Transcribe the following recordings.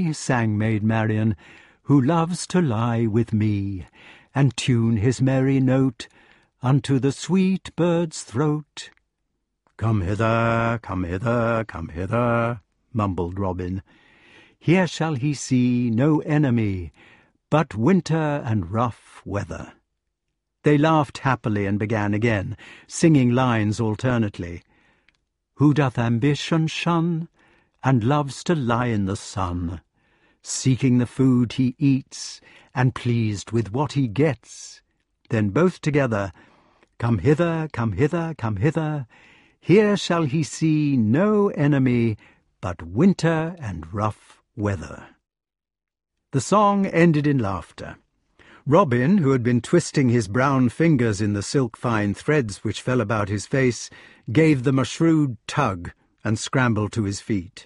he, sang Maid Marian, who loves to lie with me, and tune his merry note unto the sweet bird's throat. Come hither, come hither, come hither, mumbled Robin. Here shall he see no enemy, but winter and rough weather. They laughed happily and began again, singing lines alternately. Who doth ambition shun, and loves to lie in the sun, seeking the food he eats, and pleased with what he gets. Then both together, come hither, come hither, come hither, here shall he see no enemy, but winter and rough weather. The song ended in laughter. Robin, who had been twisting his brown fingers in the silk-fine threads which fell about his face, gave them a shrewd tug and scrambled to his feet.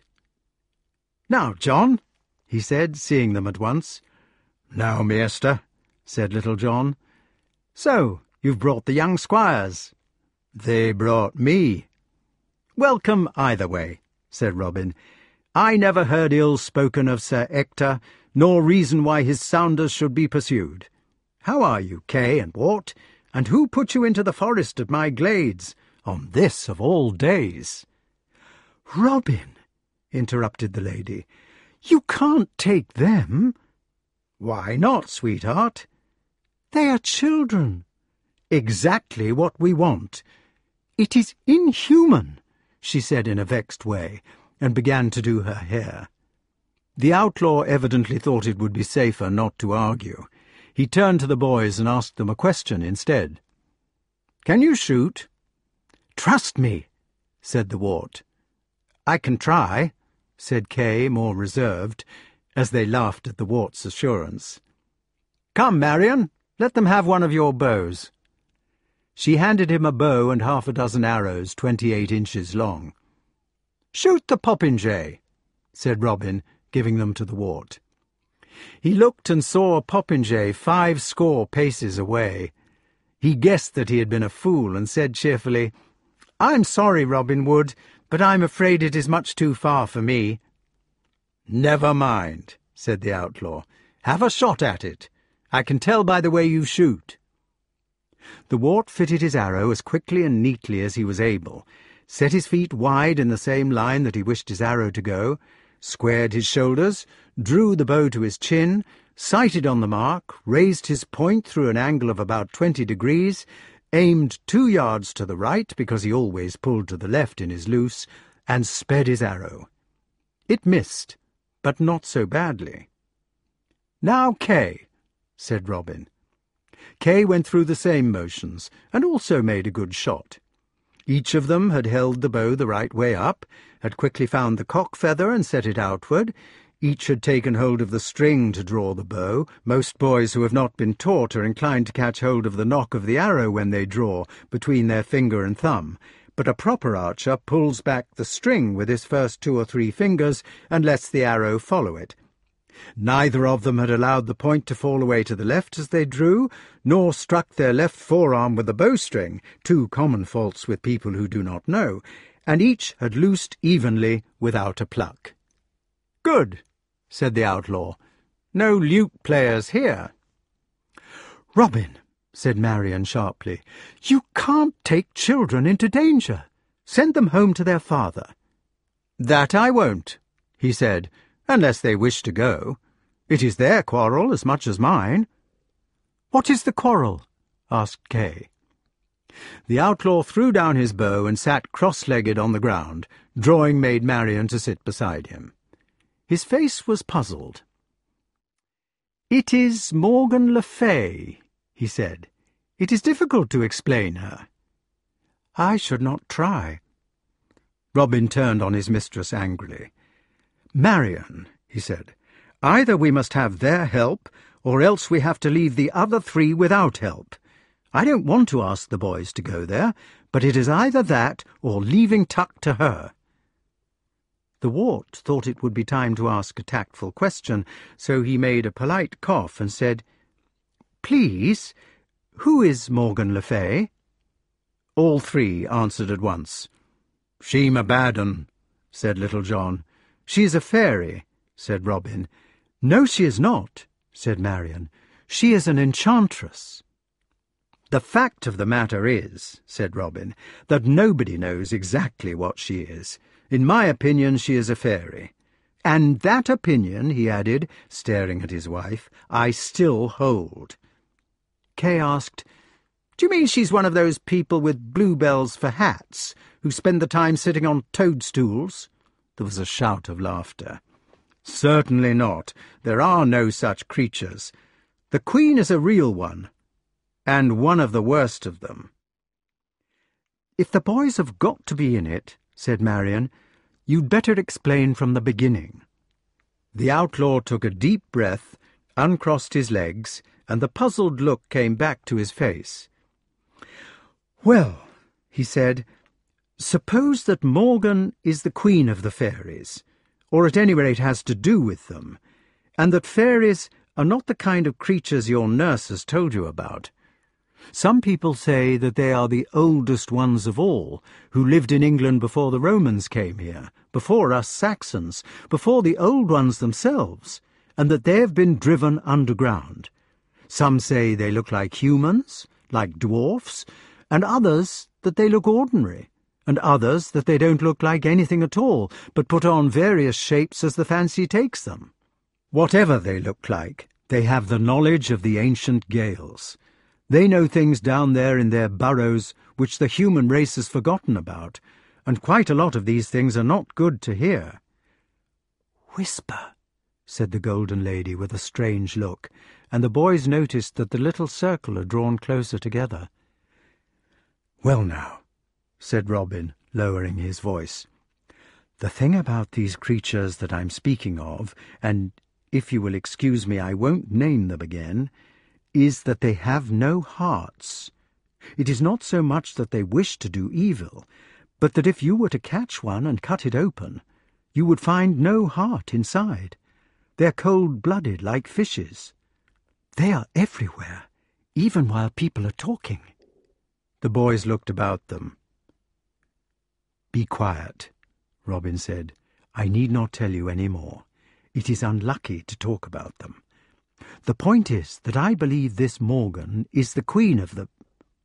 "Now, John," he said, seeing them at once. "Now, measter," said Little John. "So, you've brought the young squires." "They brought me." "Welcome either way," said Robin. "I never heard ill spoken of Sir Ector, nor reason why his sounders should be pursued. How are you, Kay and Wart, and who put you into the forest at my glades, on this of all days?" "Robin," interrupted the lady, "you can't take them." "Why not, sweetheart?" "They are children." "Exactly what we want." "It is inhuman," she said in a vexed way, and began to do her hair. The outlaw evidently thought it would be safer not to argue. He turned to the boys and asked them a question instead. "Can you shoot?" "Trust me," said the Wart. "I can try," said Kay, more reserved, as they laughed at the Wart's assurance. "Come, Marian, let them have one of your bows." She handed him a bow and 6 arrows, 28 inches long. "Shoot the popinjay," said Robin, giving them to the Wart. He looked and saw a popinjay 50 paces away. He guessed that he had been a fool, and said cheerfully, "I'm sorry, Robin Wood, but I'm afraid it is much too far for me." "Never mind," said the outlaw. "Have a shot at it. I can tell by the way you shoot." The Wart fitted his arrow as quickly and neatly as he was able, set his feet wide in the same line that he wished his arrow to go, squared his shoulders, drew the bow to his chin, sighted on the mark, raised his point through an angle of about 20 degrees, aimed 2 yards to the right, because he always pulled to the left in his loose, and sped his arrow. It missed, but not so badly. "Now, Kay," said Robin. Kay went through the same motions, and also made a good shot. Each of them had held the bow the right way up, had quickly found the cock feather and set it outward. Each had taken hold of the string to draw the bow. Most boys who have not been taught are inclined to catch hold of the nock of the arrow when they draw, between their finger and thumb, but a proper archer pulls back the string with his first 2 or 3 fingers and lets the arrow follow it. Neither of them had allowed the point to fall away to the left as they drew, nor struck their left forearm with the bowstring, 2 common faults with people who do not know, and each had loosed evenly without a pluck. "Good," said the outlaw. "No lute players here." "Robin," said Marian sharply, "you can't take children into danger. Send them home to their father." "That I won't," he said, "unless they wish to go. It is their quarrel as much as mine." "What is the quarrel?" asked Kay. The outlaw threw down his bow and sat cross-legged on the ground, drawing Maid Marian to sit beside him. His face was puzzled. "It is Morgan le Fay," he said. "It is difficult to explain her." "I should not try." Robin turned on his mistress angrily. "Marian," he said, "either we must have their help, or else we have to leave the other 3 without help. I don't want to ask the boys to go there, but it is either that or leaving Tuck to her." The Wart thought it would be time to ask a tactful question, so he made a polite cough and said, "Please, who is Morgan le Fay?" All 3 answered at once. "She'm a bad un," said Little John. "She is a fairy," said Robin. "No, she is not," said Marion. "She is an enchantress." "The fact of the matter is," said Robin, "that nobody knows exactly what she is. In my opinion, she is a fairy. And that opinion," he added, staring at his wife, "I still hold." Kay asked, "Do you mean she's one of those people with bluebells for hats, who spend the time sitting on toadstools?" There was a shout of laughter. "Certainly not. There are no such creatures. The Queen is a real one, and one of the worst of them." "If the boys have got to be in it," said Marion, "you'd better explain from the beginning." The outlaw took a deep breath, uncrossed his legs, and the puzzled look came back to his face. "Well," he said, "suppose that Morgan is the queen of the fairies, or at any rate has to do with them, and that fairies are not the kind of creatures your nurse has told you about. Some people say that they are the oldest ones of all, who lived in England before the Romans came here, before us Saxons, before the old ones themselves, and that they have been driven underground. Some say they look like humans, like dwarfs, and others that they look ordinary, and others that they don't look like anything at all, but put on various shapes as the fancy takes them. Whatever they look like, they have the knowledge of the ancient Gaels. They know things down there in their burrows which the human race has forgotten about, and quite a lot of these things are not good to hear." "Whisper," said the Golden Lady with a strange look, and the boys noticed that the little circle had drawn closer together. "Well now," said Robin, lowering his voice, "the thing about these creatures that I'm speaking of, and if you will excuse me I won't name them again, is that they have no hearts. It is not so much that they wish to do evil, but that if you were to catch one and cut it open, you would find no heart inside. They're cold-blooded like fishes. They are everywhere, even while people are talking." The boys looked about them. "Be quiet," Robin said. "I need not tell you any more. It is unlucky to talk about them. The point is that I believe this Morgan is the queen of the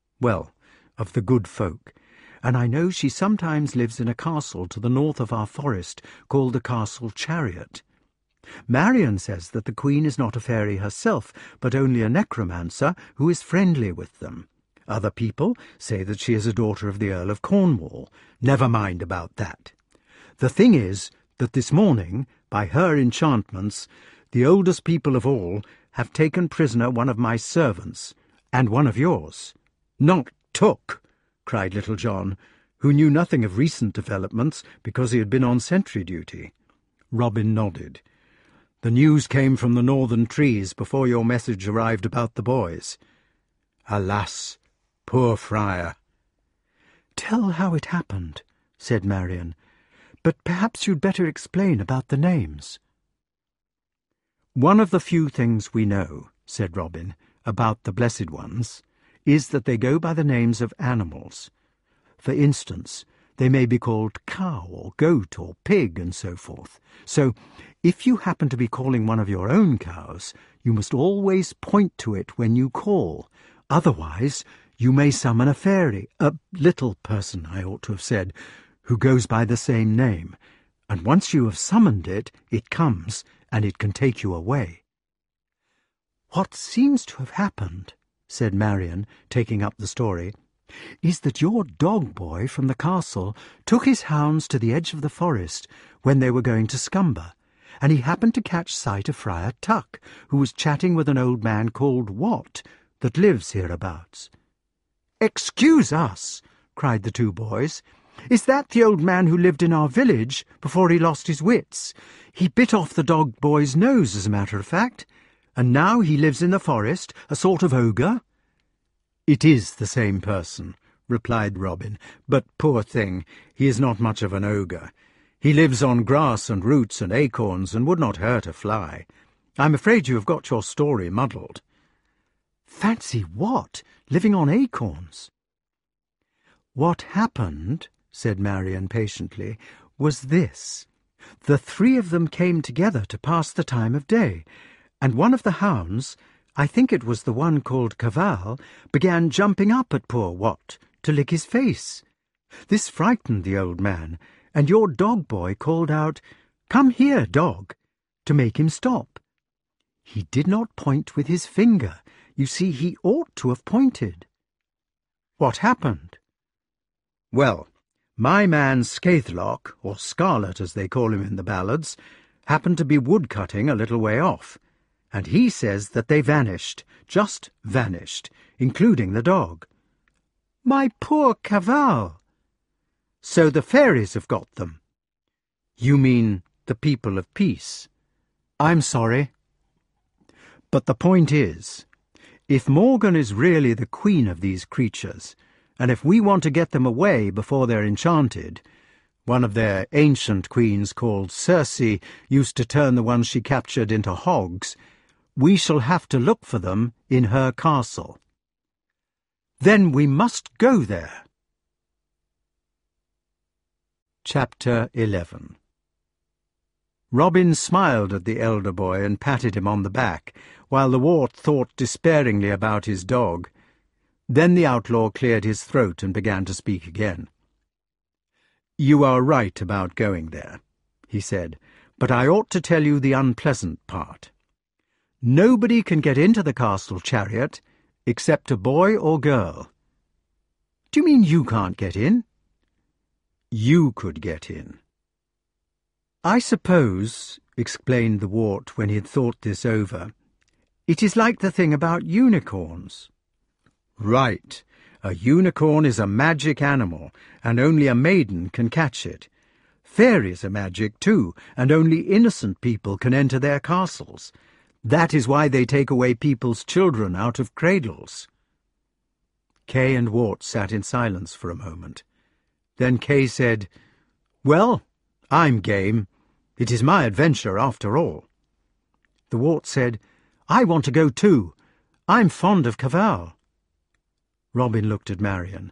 good folk, and I know she sometimes lives in a castle to the north of our forest called the Castle Chariot. Marion says that the queen is not a fairy herself, but only a necromancer who is friendly with them. Other people say that she is a daughter of the Earl of Cornwall. Never mind about that. The thing is that this morning, by her enchantments, the oldest people of all have taken prisoner one of my servants, and one of yours." "Not took," cried Little John, who knew nothing of recent developments because he had been on sentry duty. Robin nodded. "The news came from the northern trees before your message arrived about the boys. Alas, poor friar." "Tell how it happened," said Marion, "but perhaps you'd better explain about the names." "One of the few things we know," said Robin, "about the Blessed Ones, is that they go by the names of animals. For instance, they may be called cow or goat or pig and so forth. So, if you happen to be calling one of your own cows, you must always point to it when you call. Otherwise, you may summon a fairy, a little person, I ought to have said, who goes by the same name, and once you have summoned it, it comes, and it can take you away." "What seems to have happened," said Marion, taking up the story, "is that your dog-boy from the castle took his hounds to the edge of the forest when they were going to Scumber, and he happened to catch sight of Friar Tuck, who was chatting with an old man called Wat, that lives hereabouts." "Excuse us," cried the two boys. "Is that the old man who lived in our village before he lost his wits? He bit off the dog-boy's nose, as a matter of fact, and now he lives in the forest, a sort of ogre?" "It is the same person," replied Robin, "but, poor thing, he is not much of an ogre. He lives on grass and roots and acorns and would not hurt a fly. I'm afraid you have got your story muddled." "Fancy what? Living on acorns?" "What happened," said Marion patiently, "was this. The three of them came together to pass the time of day, and one of the hounds, I think it was the one called Cavall, began jumping up at poor Wat to lick his face. This frightened the old man, and your dog-boy called out, 'Come here, dog,' to make him stop. He did not point with his finger. You see, he ought to have pointed." "What happened?" "Well, my man Scathelock, or Scarlet as they call him in the ballads, happened to be wood-cutting a little way off, and he says that they vanished, just vanished, including the dog." "My poor Cavall!" "So the fairies have got them." "You mean the people of peace?" "I'm sorry. But the point is, if Morgan is really the queen of these creatures, and if we want to get them away before they're enchanted, one of their ancient queens called Circe used to turn the ones she captured into hogs, we shall have to look for them in her castle." "Then we must go there." Chapter 11. Robin smiled at the elder boy and patted him on the back, while the wart thought despairingly about his dog. Then the outlaw cleared his throat and began to speak again. "You are right about going there," he said, "but I ought to tell you the unpleasant part. Nobody can get into the castle chariot except a boy or girl." "Do you mean you can't get in?" "You could get in." "I suppose," explained the wart when he had thought this over, "it is like the thing about unicorns." "Right. A unicorn is a magic animal, and only a maiden can catch it. Fairies are magic too, and only innocent people can enter their castles. That is why they take away people's children out of cradles." Kay and Wart sat in silence for a moment. Then Kay said, "Well, I'm game. It is my adventure after all." The wart said, "I want to go too. I'm fond of Cavall." Robin looked at Marian.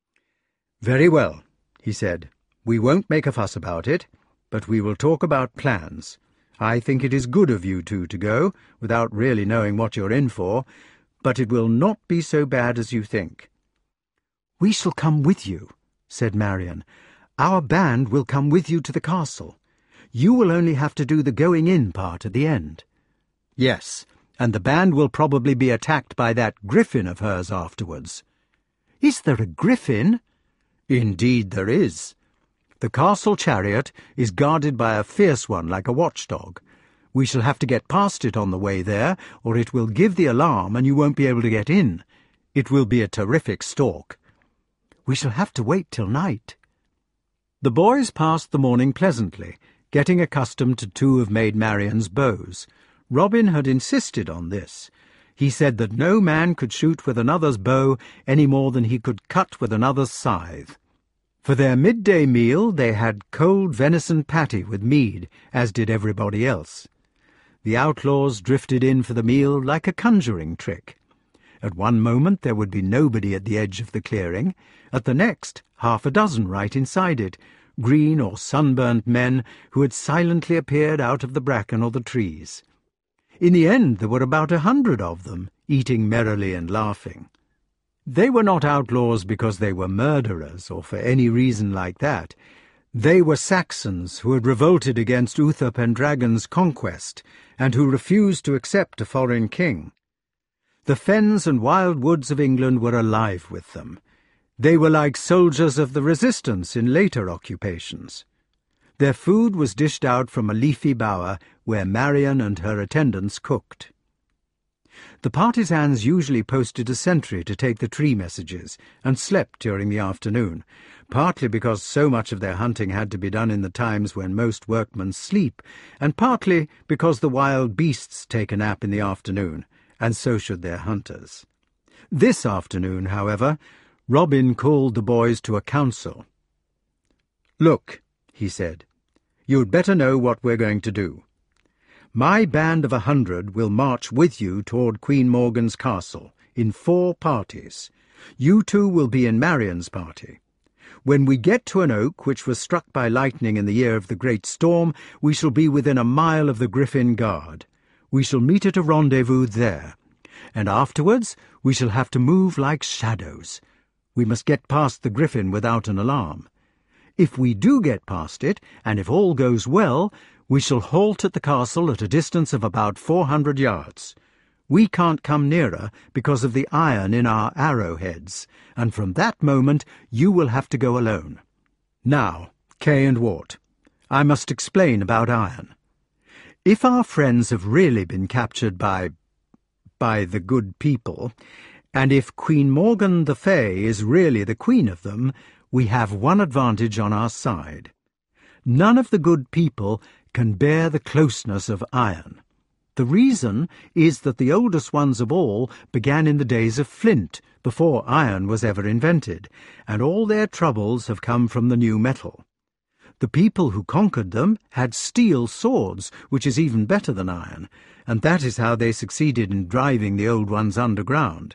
"Very well," he said. "We won't make a fuss about it, but we will talk about plans. I think it is good of you two to go, without really knowing what you're in for, but it will not be so bad as you think." "We shall come with you," said Marian. "Our band will come with you to the castle. You will only have to do the going-in part at the end." "Yes, and the band will probably be attacked by that griffin of hers afterwards." "Is there a griffin?" "Indeed there is. The castle chariot is guarded by a fierce one like a watchdog. We shall have to get past it on the way there, or it will give the alarm and you won't be able to get in. It will be a terrific stalk." "We shall have to wait till night." The boys passed the morning pleasantly, getting accustomed to two of Maid Marian's bows. Robin had insisted on this. He said that no man could shoot with another's bow any more than he could cut with another's scythe. For their midday meal they had cold venison patty with mead, as did everybody else. The outlaws drifted in for the meal like a conjuring trick. At one moment there would be nobody at the edge of the clearing, at the next half a dozen right inside it, green or sunburnt men who had silently appeared out of the bracken or the trees. In the end there were about 100 of them, eating merrily and laughing. They were not outlaws because they were murderers, or for any reason like that. They were Saxons who had revolted against Uther Pendragon's conquest, and who refused to accept a foreign king. The fens and wild woods of England were alive with them. They were like soldiers of the resistance in later occupations. Their food was dished out from a leafy bower where Marian and her attendants cooked. The partisans usually posted a sentry to take the tree messages, and slept during the afternoon, partly because so much of their hunting had to be done in the times when most workmen sleep, and partly because the wild beasts take a nap in the afternoon, and so should their hunters. This afternoon, however, Robin called the boys to a council. "Look," he said, "you'd better know what we're going to do. My band of 100 will march with you toward Queen Morgan's castle, in 4 parties. You two will be in Marian's party. When we get to an oak which was struck by lightning in the year of the great storm, we shall be within a mile of the Griffin Guard. We shall meet at a rendezvous there, and afterwards we shall have to move like shadows. We must get past the Griffin without an alarm. If we do get past it, and if all goes well, we shall halt at the castle at a distance of about 400 yards. We can't come nearer because of the iron in our arrowheads, and from that moment you will have to go alone. Now, Kay and Wart, I must explain about iron. If our friends have really been captured by the good people, and if Queen Morgan the Fay is really the queen of them, we have one advantage on our side. None of the good people can bear the closeness of iron. The reason is that the oldest ones of all began in the days of flint, before iron was ever invented, and all their troubles have come from the new metal. The people who conquered them had steel swords, which is even better than iron, and that is how they succeeded in driving the old ones underground.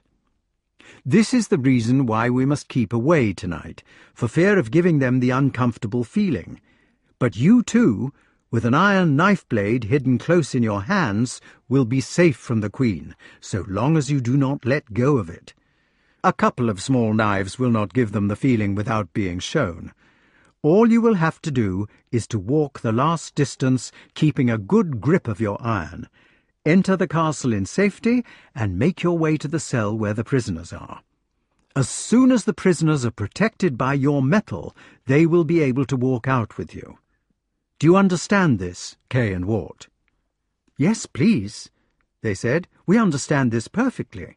This is the reason why we must keep away tonight, for fear of giving them the uncomfortable feeling. But you too, with an iron knife-blade hidden close in your hands, will be safe from the Queen, so long as you do not let go of it. A couple of small knives will not give them the feeling without being shown. All you will have to do is to walk the last distance, keeping a good grip of your iron. Enter the castle in safety, and make your way to the cell where the prisoners are. As soon as the prisoners are protected by your metal, they will be able to walk out with you. Do you understand this, Kay and Wart? Yes, please, they said. We understand this perfectly.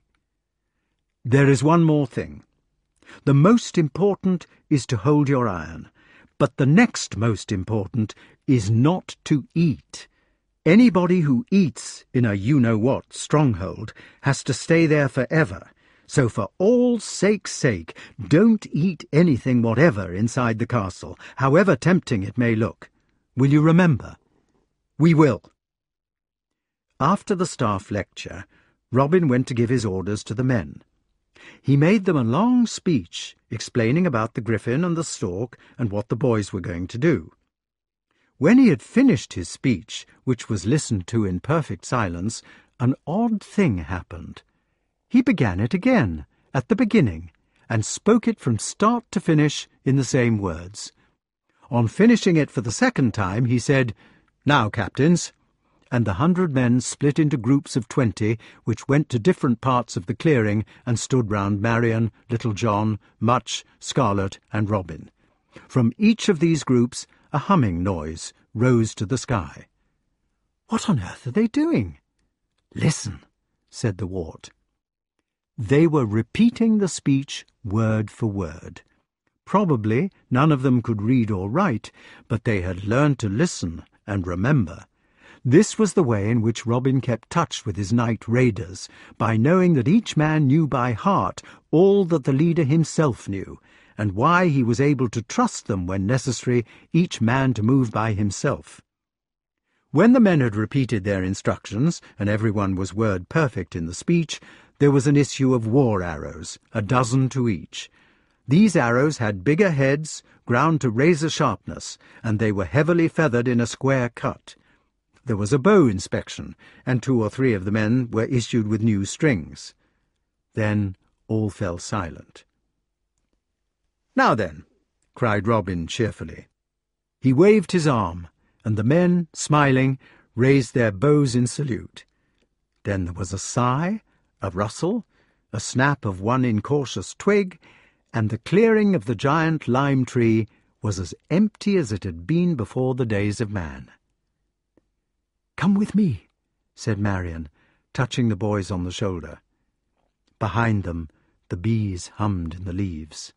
There is one more thing. The most important is to hold your iron, but the next most important is not to eat. Anybody who eats in a you-know-what stronghold has to stay there forever, so for all sake's sake, don't eat anything whatever inside the castle, however tempting it may look. Will you remember? We will. After the staff lecture, Robin went to give his orders to the men. He made them a long speech, explaining about the Griffin and the Stork and what the boys were going to do. When he had finished his speech, which was listened to in perfect silence, an odd thing happened. He began it again, at the beginning, and spoke it from start to finish in the same words. On finishing it for the second time, he said, "Now, captains," and the 100 men split into groups of 20, which went to different parts of the clearing and stood round Marion, Little John, Much, Scarlet, and Robin. From each of these groups, a humming noise rose to the sky. "What on earth are they doing?" "Listen," said the Wart. They were repeating the speech word for word. Probably none of them could read or write, but they had learned to listen and remember. This was the way in which Robin kept touch with his night raiders, by knowing that each man knew by heart all that the leader himself knew, and why he was able to trust them when necessary, each man to move by himself. When the men had repeated their instructions, and everyone was word perfect in the speech, there was an issue of war arrows, 12 to each. These arrows had bigger heads, ground to razor sharpness, and they were heavily feathered in a square cut. There was a bow inspection, and 2 or 3 of the men were issued with new strings. Then all fell silent. "Now then," cried Robin cheerfully. He waved his arm, and the men, smiling, raised their bows in salute. Then there was a sigh, a rustle, a snap of one incautious twig, and the clearing of the giant lime tree was as empty as it had been before the days of man. "Come with me," said Marion, touching the boys on the shoulder. Behind them, the bees hummed in the leaves.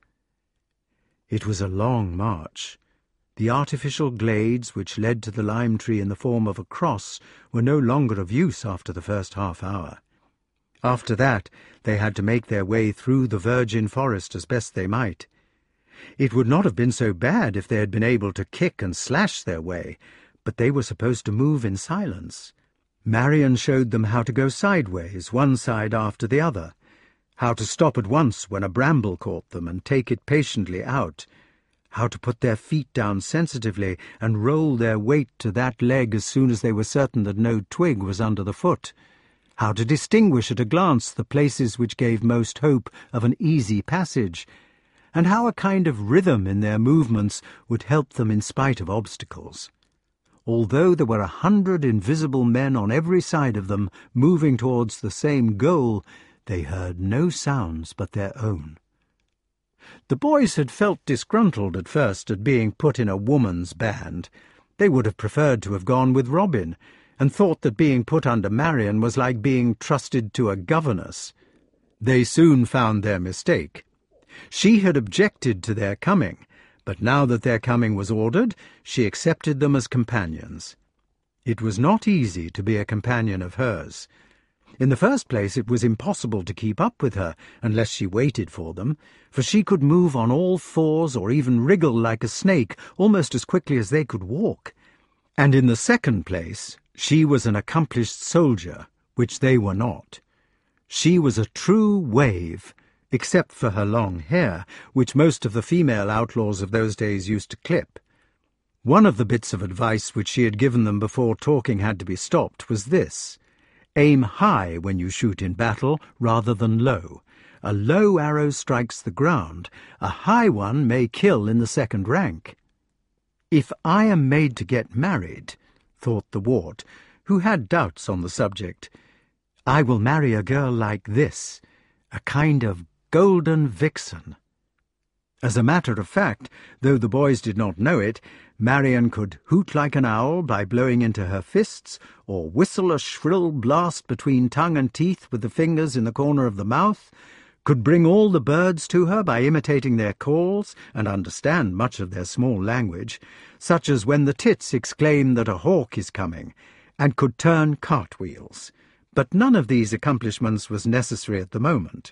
It was a long march. The artificial glades which led to the lime tree in the form of a cross were no longer of use after the first half-hour. After that, they had to make their way through the virgin forest as best they might. It would not have been so bad if they had been able to kick and slash their way, but they were supposed to move in silence. Marion showed them how to go sideways, one side after the other, how to stop at once when a bramble caught them and take it patiently out, how to put their feet down sensitively and roll their weight to that leg as soon as they were certain that no twig was under the foot, how to distinguish at a glance the places which gave most hope of an easy passage, and how a kind of rhythm in their movements would help them in spite of obstacles. Although there were 100 invisible men on every side of them moving towards the same goal, they heard no sounds but their own. The boys had felt disgruntled at first at being put in a woman's band. They would have preferred to have gone with Robin, and thought that being put under Marion was like being trusted to a governess. They soon found their mistake. She had objected to their coming, but now that their coming was ordered, she accepted them as companions. It was not easy to be a companion of hers. In the first place, it was impossible to keep up with her unless she waited for them, for she could move on all fours or even wriggle like a snake almost as quickly as they could walk. And in the second place, she was an accomplished soldier, which they were not. She was a true wave, except for her long hair, which most of the female outlaws of those days used to clip. One of the bits of advice which she had given them before talking had to be stopped was this: aim high when you shoot in battle rather than low. A low arrow strikes the ground. A high one may kill in the second rank. If I am made to get married, thought the wart, who had doubts on the subject, I will marry a girl like this, a kind of golden vixen. As a matter of fact, though the boys did not know it, Marion could hoot like an owl by blowing into her fists, or whistle a shrill blast between tongue and teeth with the fingers in the corner of the mouth, could bring all the birds to her by imitating their calls, and understand much of their small language, such as when the tits exclaim that a hawk is coming, and could turn cartwheels. But none of these accomplishments was necessary at the moment.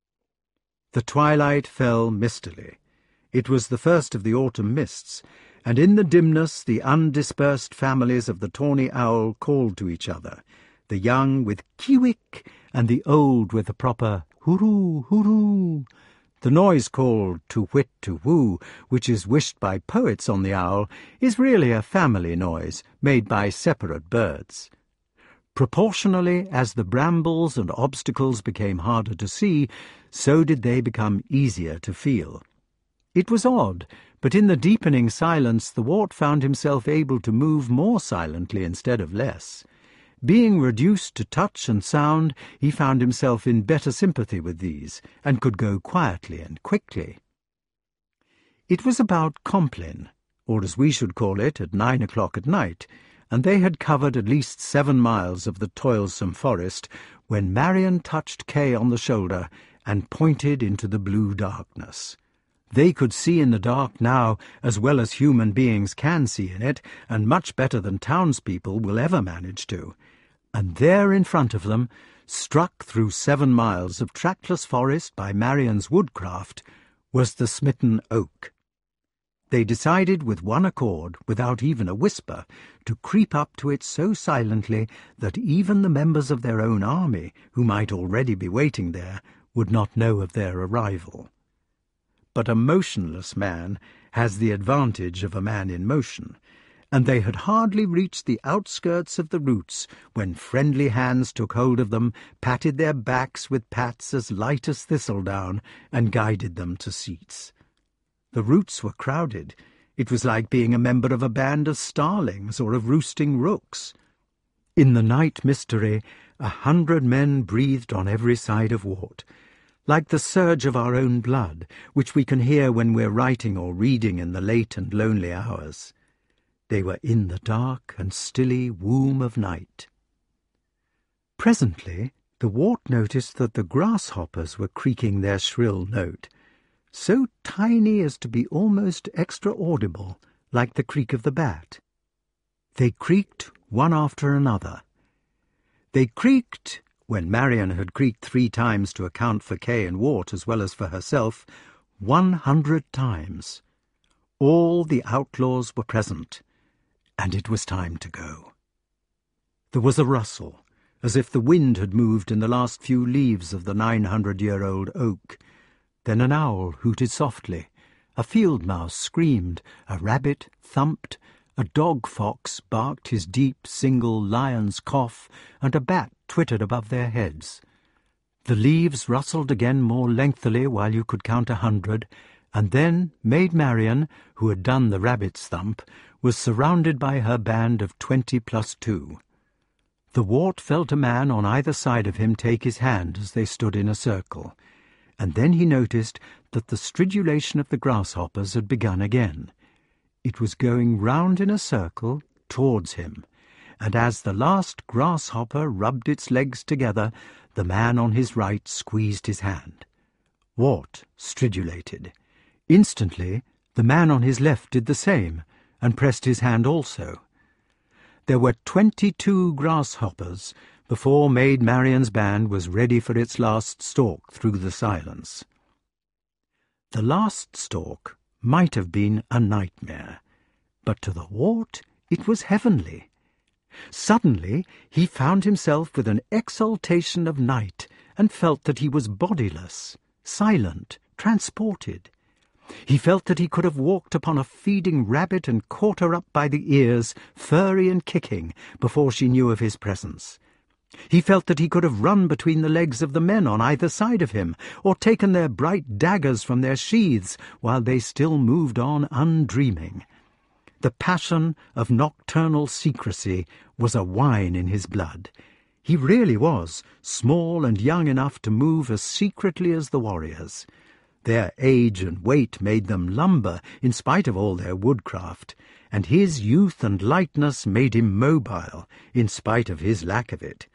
The twilight fell mistily. It was the first of the autumn mists, and in the dimness the undispersed families of the tawny owl called to each other, the young with kiwick, and the old with a proper hooroo, hooroo. The noise called to-whit, to-woo, which is wished by poets on the owl, is really a family noise made by separate birds. Proportionally as the brambles and obstacles became harder to see, so did they become easier to feel. It was odd, but in the deepening silence the wart found himself able to move more silently instead of less. Being reduced to touch and sound, he found himself in better sympathy with these, and could go quietly and quickly. It was about Compline, or as we should call it, at 9 o'clock at night, and they had covered at least 7 miles of the toilsome forest, when Marion touched Kay on the shoulder and pointed into the blue darkness. They could see in the dark now as well as human beings can see in it, and much better than townspeople will ever manage to. And there in front of them, struck through 7 miles of trackless forest by Marion's woodcraft, was the smitten oak. They decided with one accord, without even a whisper, to creep up to it so silently that even the members of their own army, who might already be waiting there, would not know of their arrival. But a motionless man has the advantage of a man in motion, and they had hardly reached the outskirts of the roots when friendly hands took hold of them, patted their backs with pats as light as thistledown, and guided them to seats. The roots were crowded. It was like being a member of a band of starlings or of roosting rooks. In the night mystery, 100 men breathed on every side of Wart, like the surge of our own blood, which we can hear when we're writing or reading in the late and lonely hours. They were in the dark and stilly womb of night. Presently the Wart noticed that the grasshoppers were creaking their shrill note, so tiny as to be almost extra-audible, like the creak of the bat. They creaked one after another. They creaked, when Marion had creaked 3 times to account for Kay and Wart as well as for herself, 100 times. All the outlaws were present, and it was time to go. There was a rustle, as if the wind had moved in the last few leaves of the 900-year-old oak. Then an owl hooted softly, A field mouse screamed, a rabbit thumped, a dog-fox barked his deep single lion's cough, and a bat twittered above their heads. The leaves rustled again more lengthily while you could count 100, and then Maid Marian, who had done the rabbit's thump, was surrounded by her band of 20 plus 2. The wart felt a man on either side of him take his hand as they stood in a circle, and then he noticed that the stridulation of the grasshoppers had begun again. It was going round in a circle towards him, and as the last grasshopper rubbed its legs together, the man on his right squeezed his hand. Wart stridulated. Instantly, the man on his left did the same, and pressed his hand also. There were 22 grasshoppers before Maid Marian's band was ready for its last stalk through the silence. The last stalk might have been a nightmare, but to the wart it was heavenly. Suddenly he found himself with an exaltation of night, and felt that he was bodiless, silent, transported. He felt that he could have walked upon a feeding rabbit and caught her up by the ears, furry and kicking, before she knew of his presence. He felt that he could have run between the legs of the men on either side of him, or taken their bright daggers from their sheaths while they still moved on undreaming. The passion of nocturnal secrecy was a wine in his blood. He really was small and young enough to move as secretly as the warriors. Their age and weight made them lumber in spite of all their woodcraft, and his youth and lightness made him mobile in spite of his lack of it.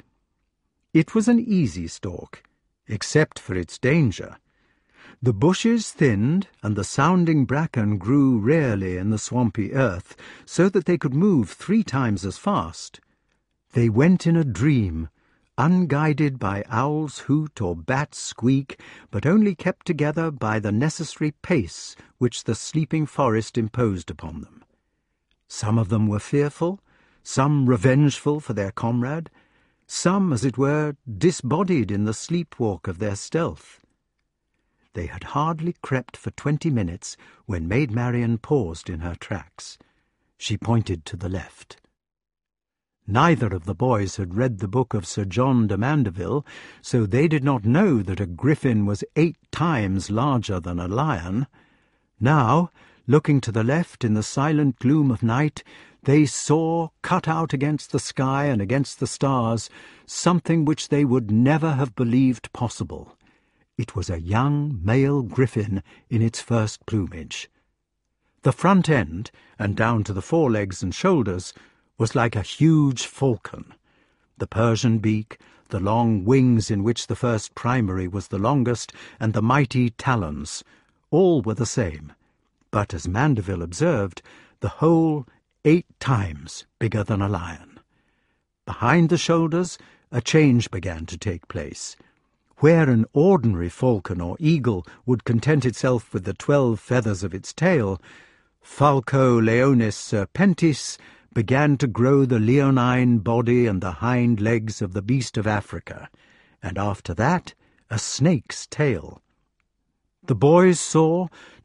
It was an easy stalk, except for its danger. The bushes thinned, and the sounding bracken grew rarely in the swampy earth, so that they could move 3 times as fast. They went in a dream, unguided by owl's hoot or bat's squeak, but only kept together by the necessary pace which the sleeping forest imposed upon them. Some of them were fearful, some revengeful for their comrade, some, as it were, disbodied in the sleepwalk of their stealth. They had hardly crept for 20 minutes when Maid Marian paused in her tracks. She pointed to the left. Neither of the boys had read the book of Sir John de Mandeville, so they did not know that a griffin was 8 times larger than a lion. Now, looking to the left in the silent gloom of night, they saw, cut out against the sky and against the stars, something which they would never have believed possible. It was a young male griffin in its first plumage. The front end, and down to the forelegs and shoulders, was like a huge falcon. The Persian beak, the long wings in which the first primary was the longest, and the mighty talons, all were the same, but, as Mandeville observed, the whole 8 times bigger than a lion. Behind the shoulders, a change began to take place. Where an ordinary falcon or eagle would content itself with the 12 feathers of its tail, Falco leonis serpentis began to grow the leonine body and the hind legs of the beast of Africa, and after that a snake's tail. The boys saw,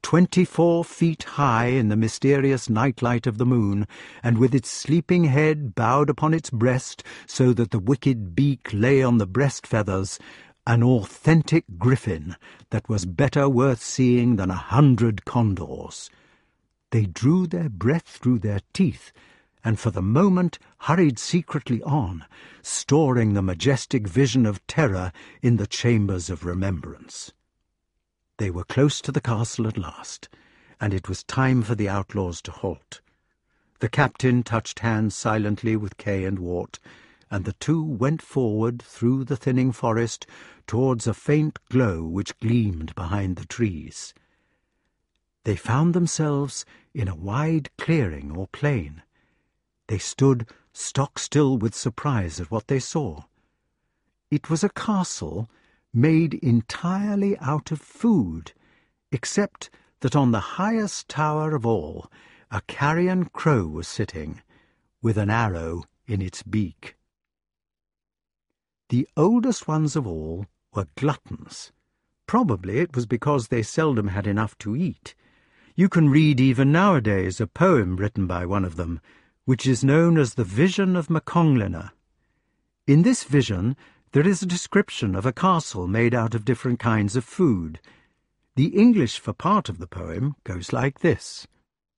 24 feet high in the mysterious nightlight of the moon, and with its sleeping head bowed upon its breast so that the wicked beak lay on the breast feathers, an authentic griffin that was better worth seeing than 100 condors. They drew their breath through their teeth, and for the moment hurried secretly on, storing the majestic vision of terror in the chambers of remembrance. They were close to the castle at last, and it was time for the outlaws to halt. The captain touched hands silently with Kay and Wart, and the 2 went forward through the thinning forest towards a faint glow which gleamed behind the trees. They found themselves in a wide clearing or plain. They stood stock-still with surprise at what they saw. It was a castle made entirely out of food, except that on the highest tower of all a carrion crow was sitting, with an arrow in its beak. The oldest ones of all were gluttons. Probably it was because they seldom had enough to eat. You can read even nowadays a poem written by one of them, which is known as the Vision of Maconglenna. In this vision, there is a description of a castle made out of different kinds of food. The English for part of the poem goes like this.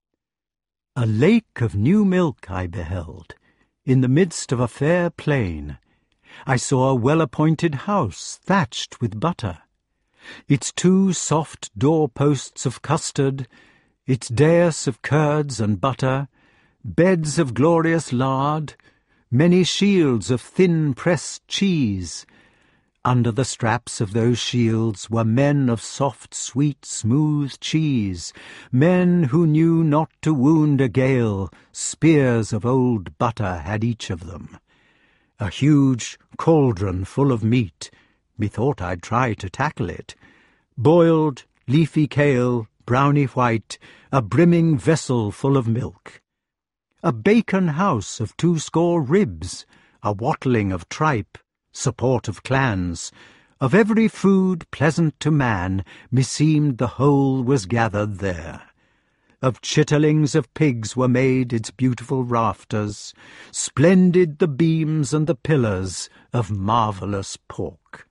A lake of new milk I beheld, in the midst of a fair plain. I saw a well-appointed house thatched with butter, its 2 soft door-posts of custard, its dais of curds and butter, beds of glorious lard, many shields of thin-pressed cheese. Under the straps of those shields were men of soft, sweet, smooth cheese, men who knew not to wound a gale, spears of old butter had each of them. A huge cauldron full of meat, methought I'd try to tackle it, boiled, leafy kale, browny white, a brimming vessel full of milk. A bacon house of 2 ribs, a wattling of tripe, support of clans, of every food pleasant to man, meseemed the whole was gathered there. Of chitterlings of pigs were made its beautiful rafters, splendid the beams and the pillars of marvellous pork.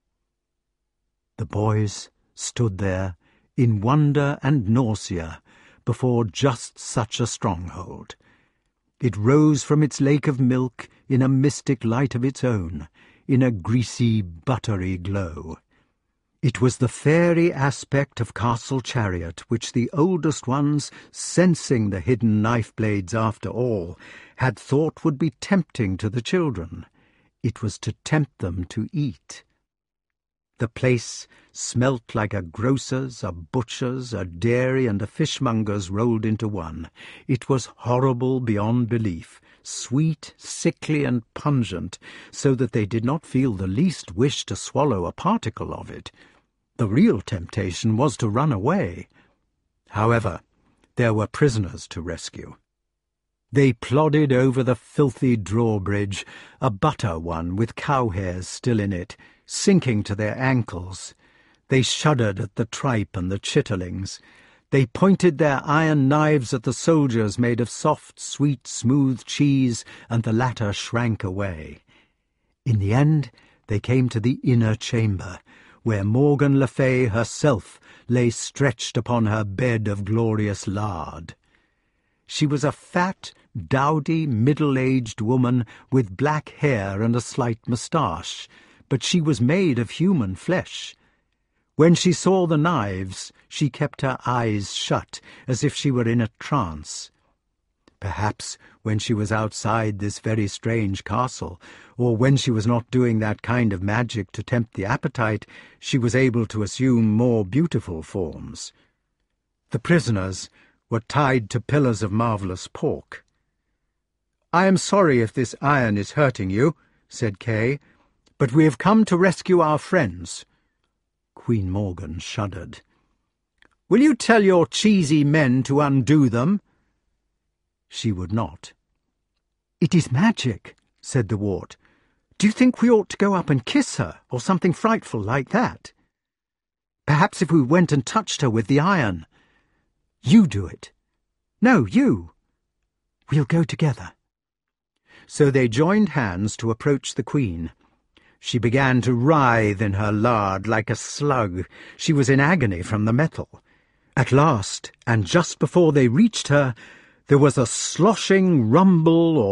The boys stood there in wonder and nausea before just such a stronghold. It rose from its lake of milk in a mystic light of its own, in a greasy, buttery glow. It was the fairy aspect of Castle Chariot which the oldest ones, sensing the hidden knife-blades after all, had thought would be tempting to the children. It was to tempt them to eat. The place smelt like a grocer's, a butcher's, a dairy and a fishmonger's rolled into one. It was horrible beyond belief, sweet, sickly and pungent, so that they did not feel the least wish to swallow a particle of it. The real temptation was to run away. However, there were prisoners to rescue. They plodded over the filthy drawbridge, a butter one with cow hairs still in it, sinking to their ankles. They shuddered at the tripe and the chitterlings. They pointed their iron knives at the soldiers made of soft, sweet, smooth cheese, and the latter shrank away. In the end, they came to the inner chamber, where Morgan le Fay herself lay stretched upon her bed of glorious lard. She was a fat, dowdy, middle-aged woman with black hair and a slight moustache, but she was made of human flesh. When she saw the knives, she kept her eyes shut, as if she were in a trance. Perhaps when she was outside this very strange castle, or when she was not doing that kind of magic to tempt the appetite, she was able to assume more beautiful forms. The prisoners were tied to pillars of marvellous pork. "I am sorry if this iron is hurting you," said Kay, "but we have come to rescue our friends." Queen Morgan shuddered. "Will you tell your cheesy men to undo them?" She would not. "It is magic," said the wart. "Do you think we ought to go up and kiss her, or something frightful like that? Perhaps if we went and touched her with the iron. You do it. No, you. We'll go together." So they joined hands to approach the Queen. She began to writhe in her lard like a slug. She was in agony from the metal. At last, and just before they reached her, there was a sloshing rumble or